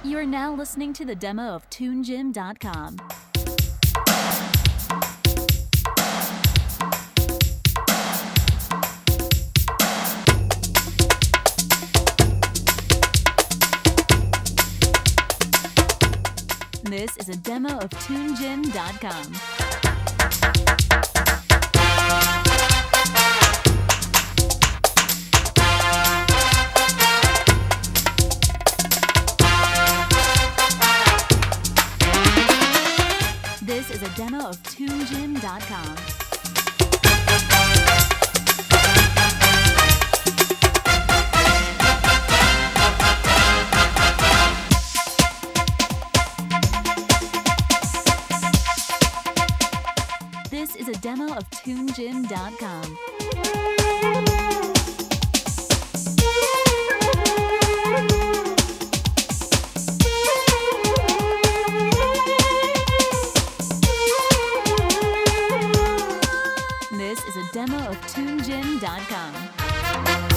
You are now listening to the demo of TuneGym.com. This is a demo of TuneGym.com. This is a demo of TuneGym.com. This is a demo of TuneGym.com. This is a demo of TuneGym.com.